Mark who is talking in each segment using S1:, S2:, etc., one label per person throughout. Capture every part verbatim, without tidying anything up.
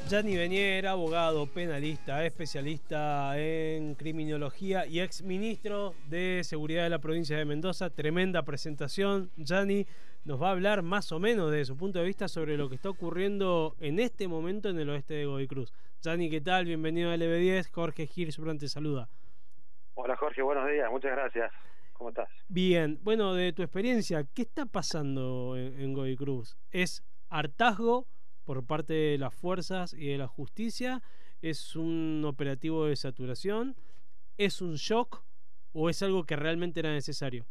S1: Gianni Benier, abogado, penalista, especialista en criminología y ex ministro de Seguridad de la provincia de Mendoza. Tremenda presentación. Gianni nos va a hablar más o menos desde su punto de vista sobre lo que está ocurriendo en este momento en el oeste de Godoy Cruz. Gianni, ¿qué tal? Bienvenido a L B diez. Jorge Hirschbrand te saluda.
S2: Hola Jorge, buenos días, muchas gracias. ¿Cómo estás?
S1: Bien, bueno, de tu experiencia, ¿qué está pasando en, en Godoy Cruz? ¿Es hartazgo por parte de las fuerzas y de la justicia? ¿Es un operativo de saturación? ¿Es un shock o es algo que realmente era necesario?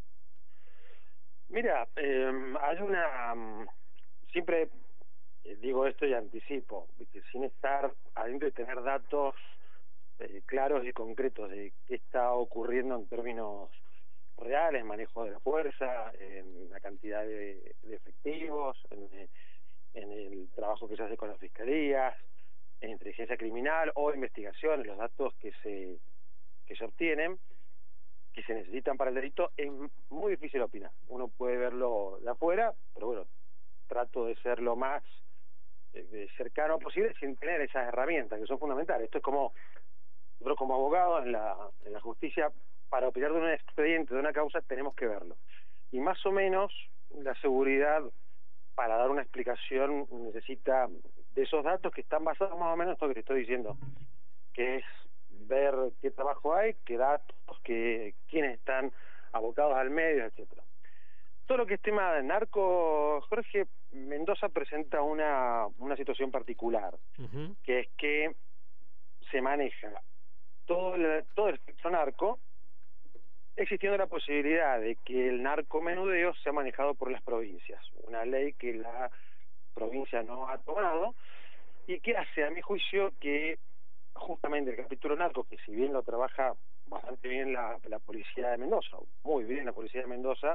S2: Mira, eh, hay una... Siempre digo esto y anticipo, ¿viste? Sin estar adentro y tener datos eh, claros y concretos de qué está ocurriendo en términos reales, manejo de la fuerza, en la cantidad de, de efectivos, en, en el trabajo que se hace con las fiscalías, en inteligencia criminal o investigaciones, los datos que se que se obtienen, que se necesitan para el delito, es muy difícil opinar. Uno puede verlo de afuera, pero bueno, trato de ser lo más eh, cercano posible sin tener esas herramientas que son fundamentales. Esto es como, nosotros como abogados en la, en la justicia, para opinar de un expediente, de una causa, tenemos que verlo. Y más o menos la seguridad, para dar una explicación, necesita de esos datos que están basados más o menos en esto que te estoy diciendo, que es ver qué trabajo hay, qué datos, que, quiénes están abocados al medio, etcétera. Todo lo que es tema de narco, Jorge, Mendoza presenta una, una situación particular, uh-huh. que es que se maneja todo el, todo el espectro narco, existiendo la posibilidad de que el narcomenudeo sea manejado por las provincias, una ley que la provincia no ha tomado y que hace, a mi juicio, que justamente el capítulo narco, que si bien lo trabaja bastante bien la, la policía de Mendoza, muy bien la policía de Mendoza,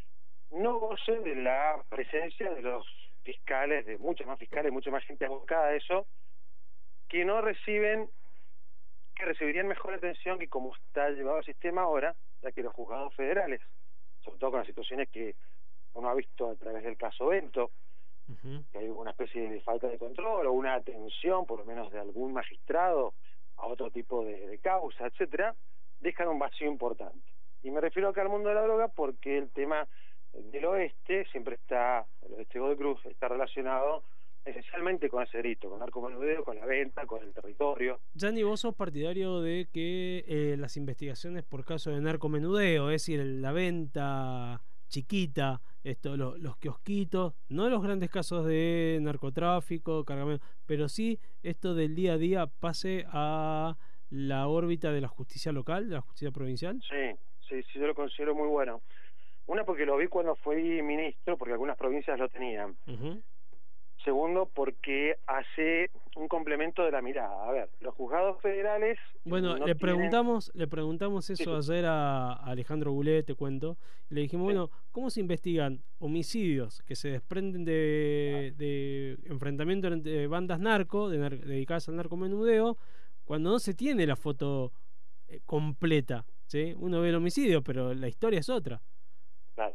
S2: no goce de la presencia de los fiscales, de muchos más fiscales, mucha más gente abocada a eso, que no reciben, que recibirían mejor atención que como está llevado el sistema ahora, ya que los juzgados federales, sobre todo con las situaciones que uno ha visto a través del caso Bento, uh-huh. que hay una especie de falta de control o una atención, por lo menos de algún magistrado, a otro tipo de, de causa, etcétera, dejan un vacío importante. Y me refiero acá al mundo de la droga porque el tema del oeste siempre está, el oeste de Godoy Cruz está relacionado esencialmente con ese delito, con narcomenudeo, con la venta, con el territorio.
S1: Gianni, vos sos partidario de que eh, las investigaciones por caso de narcomenudeo, es decir, la venta chiquita, esto, lo, los kiosquitos, no los grandes casos de narcotráfico, cargamento, pero sí esto del día a día pase a la órbita de la justicia local, de la justicia provincial.
S2: Sí, sí, sí, yo lo considero muy bueno. Una, porque lo vi cuando fui ministro, porque algunas provincias lo tenían. Uh-huh. Segundo, porque hace un complemento de la mirada. A ver, los juzgados federales...
S1: Bueno,
S2: no
S1: le
S2: tienen...
S1: preguntamos le preguntamos eso
S2: sí, sí.
S1: ayer a, a Alejandro Goulet, te cuento, y le dijimos, sí. bueno, ¿cómo se investigan homicidios que se desprenden de, de enfrentamientos entre bandas narco, de nar dedicadas al narcomenudeo, cuando no se tiene la foto eh, completa? ¿Sí? Uno ve el homicidio, pero la historia es otra.
S2: Claro.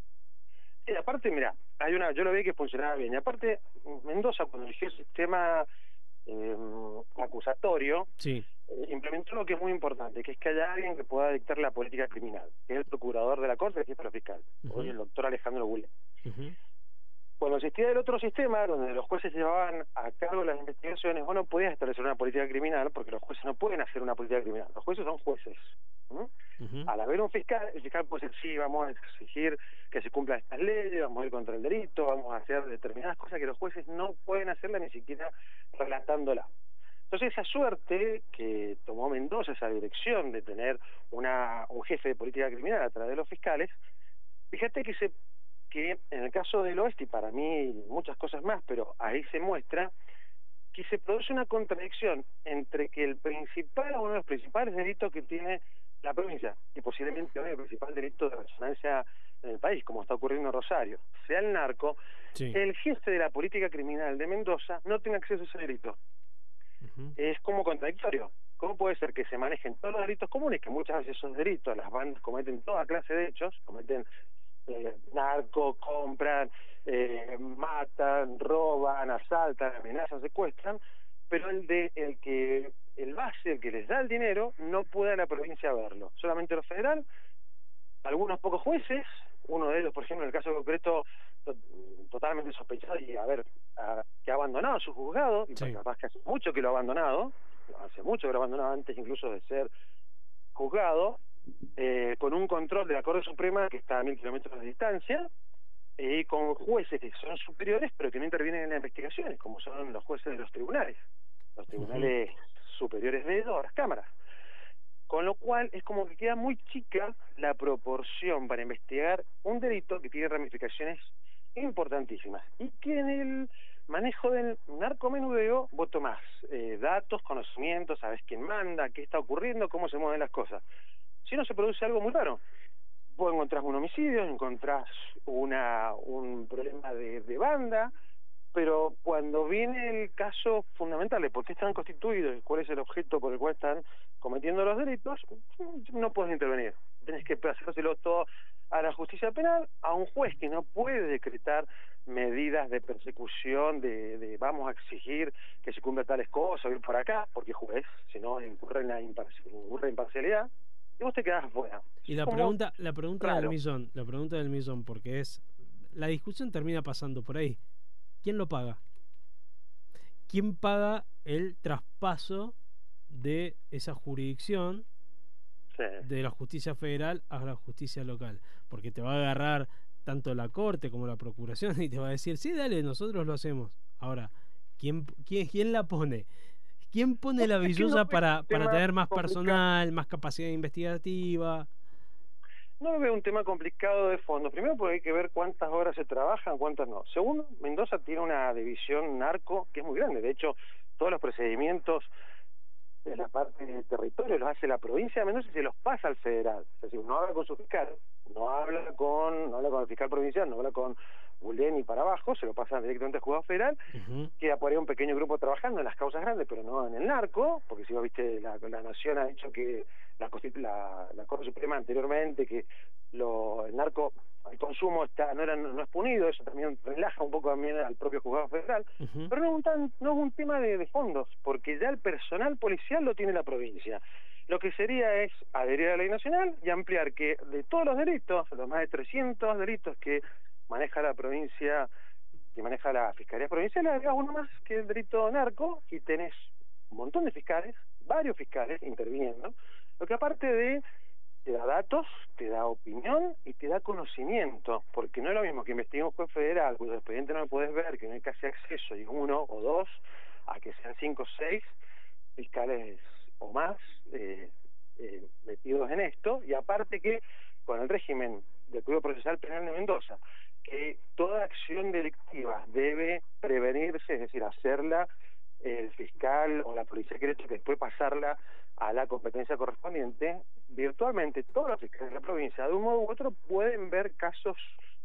S2: Y aparte, mira, hay una, yo lo vi que funcionaba bien. Y aparte, Mendoza, cuando eligió el sistema eh, acusatorio,
S1: sí.
S2: eh, implementó lo que es muy importante, que es que haya alguien que pueda dictar la política criminal, que es el procurador de la Corte, el jefe fiscal, uh-huh. hoy el doctor Alejandro Goulet. Uh-huh. Cuando existía el otro sistema, donde los jueces llevaban a cargo las investigaciones, vos no podías establecer una política criminal, porque los jueces no pueden hacer una política criminal. Los jueces son jueces. ¿Mm? Uh-huh. Al haber un fiscal, el fiscal puede decir, sí, vamos a exigir que se cumplan estas leyes, vamos a ir contra el delito, vamos a hacer determinadas cosas que los jueces no pueden hacerla ni siquiera relatándola. Entonces esa suerte que tomó Mendoza, esa dirección de tener una un jefe de política criminal a través de los fiscales, fíjate que se que en el caso del oeste, y para mí muchas cosas más, pero ahí se muestra que se produce una contradicción entre que el principal, uno de los principales delitos que tiene la provincia, y posiblemente hoy el principal delito de resonancia en el país, como está ocurriendo en Rosario, sea el narco, sí. el jefe de la política criminal de Mendoza no tenga acceso a ese delito. Uh-huh. Es como contradictorio. ¿Cómo puede ser que se manejen todos los delitos comunes, que muchas veces esos delitos, las bandas cometen toda clase de hechos, cometen eh, narco, compran, eh, matan, roban, asaltan, amenazan, secuestran, pero el de el que el base, el que les da el dinero, no puede a la provincia verlo, solamente lo federal, algunos pocos jueces, uno de ellos, por ejemplo, en el caso concreto, to totalmente sospechado y a ver, a, que ha abandonado su juzgado, y
S1: Sí.
S2: capaz que hace mucho que lo ha abandonado, hace mucho que lo ha abandonado antes incluso de ser juzgado, eh, con un control de la Corte Suprema que está a mil kilómetros de distancia, y con jueces que son superiores pero que no intervienen en las investigaciones, como son los jueces de los tribunales, los tribunales uh-huh. superiores de ellos, las cámaras. Con lo cual es como que queda muy chica la proporción para investigar un delito que tiene ramificaciones importantísimas y que en el manejo del narcomenudeo vos tomás eh, datos, conocimientos, sabés quién manda, qué está ocurriendo, cómo se mueven las cosas. Si no, se produce algo muy raro. Vos encontrás un homicidio, encontrás una, un problema de, de banda, pero cuando viene el caso fundamental de por qué están constituidos y cuál es el objeto por el cual están cometiendo los delitos, no puedes intervenir. Tenés que hacérselo todo a la justicia penal, a un juez que no puede decretar medidas de persecución, de, de vamos a exigir que se cumplan tales cosas, ir por acá, porque juez, si no, incurre en la incurre en imparcialidad, y vos te quedás afuera.
S1: Y la
S2: Como
S1: pregunta, la pregunta
S2: raro.
S1: del millón, la pregunta del millón, porque es, la discusión termina pasando por ahí. ¿Quién lo paga? ¿Quién paga el traspaso de esa jurisdicción sí. de la justicia federal a la justicia local? Porque te va a agarrar tanto la corte como la procuración y te va a decir, sí, dale, nosotros lo hacemos. Ahora, ¿quién, quién, quién la pone? ¿Quién pone la billulla para, para tener más personal, más capacidad investigativa?
S2: No veo un tema complicado de fondo. Primero porque hay que ver cuántas horas se trabajan, cuántas no. Segundo, Mendoza tiene una división narco que es muy grande. De hecho, todos los procedimientos de la parte del territorio los hace la provincia de Mendoza y se los pasa al federal. Es decir, no habla con su fiscal, no habla con, no habla con el fiscal provincial, no habla con Bulén y para abajo, se lo pasan directamente al juzgado federal. Uh-huh. Queda por ahí un pequeño grupo trabajando en las causas grandes, pero no en el narco, porque si vos viste, la, la Nación ha dicho que la, la, la Corte Suprema anteriormente, que lo, el narco, el consumo está no era no es punido, eso también relaja un poco también al propio juzgado federal, uh-huh. pero no es, un tan, no es un tema de, de fondos, porque ya el personal policial lo tiene la provincia. Lo que sería es adherir a la ley nacional y ampliar que de todos los delitos, los más de trescientos delitos que maneja la provincia, que maneja la Fiscalía Provincial, hagas uno más que el delito narco y tenés un montón de fiscales, varios fiscales interviniendo, lo que aparte de te da datos, te da opinión y te da conocimiento, porque no es lo mismo que investigue un juez federal cuyo expediente no lo puedes ver, que no hay casi acceso, y uno o dos, a que sean cinco o seis fiscales o más eh, eh, metidos en esto, y aparte que con el régimen del Código Procesal Penal de Mendoza, que toda acción delictiva debe prevenirse, es decir, hacerla el fiscal o la policía que después pasarla a la competencia correspondiente, virtualmente todos los fiscales de la provincia, de un modo u otro, pueden ver casos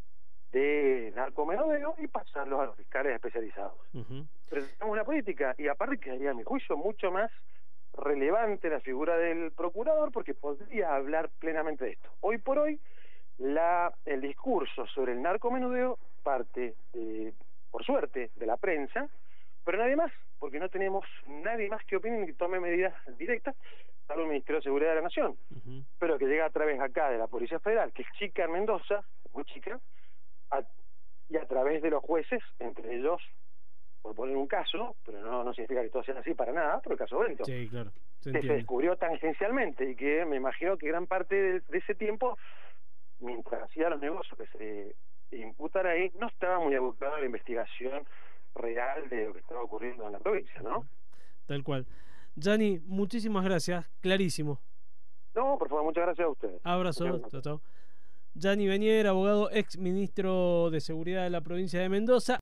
S2: de narcomenudeo y pasarlos a los fiscales especializados. Uh-huh. Pero tenemos una política, y aparte quedaría, a mi juicio, mucho más relevante la figura del procurador, porque podría hablar plenamente de esto. Hoy por hoy, la el discurso sobre el narcomenudeo parte, eh, por suerte, de la prensa, pero nadie más, porque no tenemos nadie más que opine ni que tome medidas directas, salvo el Ministerio de Seguridad de la Nación, uh-huh. pero que llega a través acá de la Policía Federal, que es chica en Mendoza, muy chica, a, y a través de los jueces, entre ellos, por poner un caso, pero no, no significa que todo sea así para nada, pero el caso Bento,
S1: sí, claro, se
S2: que se descubrió tangencialmente y que me imagino que gran parte de, de ese tiempo, mientras hacía los negocios que se imputara ahí, no estaba muy abocado a la investigación real de lo que estaba ocurriendo en la provincia, ¿no?
S1: Tal cual. Gianni, muchísimas gracias, clarísimo.
S2: No, por favor, muchas gracias a ustedes.
S1: Abrazo, chao, chao. Gianni Benier, abogado, ex ministro de Seguridad de la provincia de Mendoza.